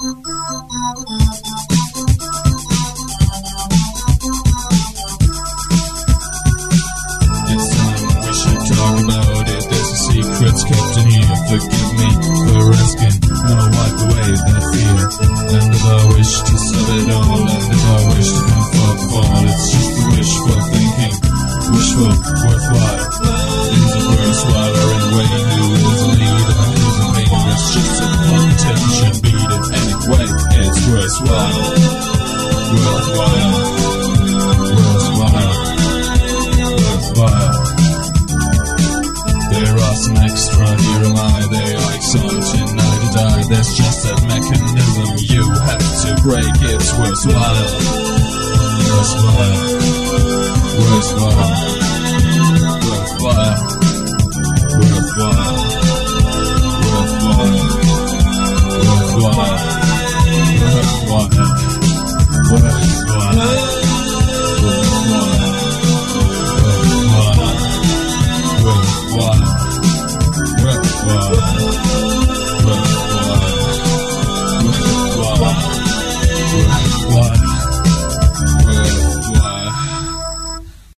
Secrets kept in here. Forgive me for asking. Now wipe away that fear. And if I wish to sell it all, and if I wish to come fall, it's just a wishful thinking, wishful, worthwhile. Things are worthwhile are in a way new. There's a lead and there's a meaning. It's just a attention beat it anyway. It's worthwhile, worthwhile, worthwhile, worthwhile. There are some extra, here am I, they are exciting, I to die. There's just that mechanism you have to break. It's worthwhile, worthwhile, worthwhile, worthwhile, worthwhile, worthwhile, worthwhile.